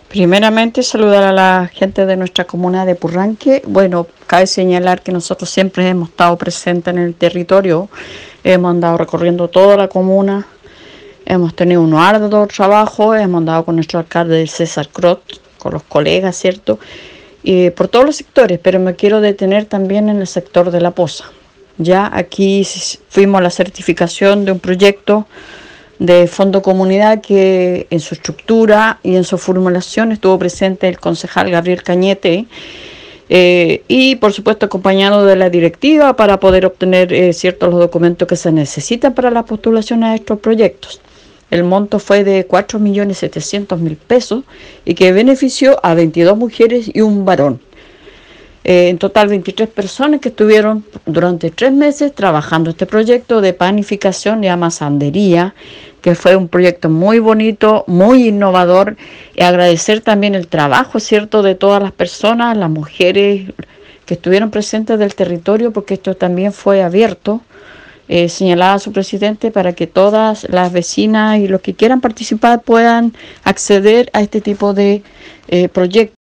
Primeramente, saludar a la gente de nuestra comuna de Purranque. Bueno, cabe señalar que nosotros siempre hemos estado presentes en el territorio, hemos andado recorriendo toda la comuna, hemos tenido un arduo trabajo, hemos andado con nuestro alcalde César Crot, con los colegas, ¿cierto? Y por todos los sectores, pero me quiero detener también en el sector de la poza. Ya aquí fuimos a la certificación de un proyecto de Fondo Comunidad que en su estructura y en su formulación estuvo presente el concejal Gabriel Cañete, y por supuesto acompañado de la directiva para poder obtener ciertos los documentos que se necesitan para la postulación a estos proyectos. El monto fue de 4.700.000 pesos y que benefició a 22 mujeres y un varón. En total 23 personas que estuvieron durante 3 meses trabajando este proyecto de panificación y amasandería, que fue un proyecto muy bonito, muy innovador, y agradecer también el trabajo, ¿cierto?, de todas las personas, las mujeres que estuvieron presentes del territorio, porque esto también fue abierto, señalaba su presidente, para que todas las vecinas y los que quieran participar puedan acceder a este tipo de proyectos.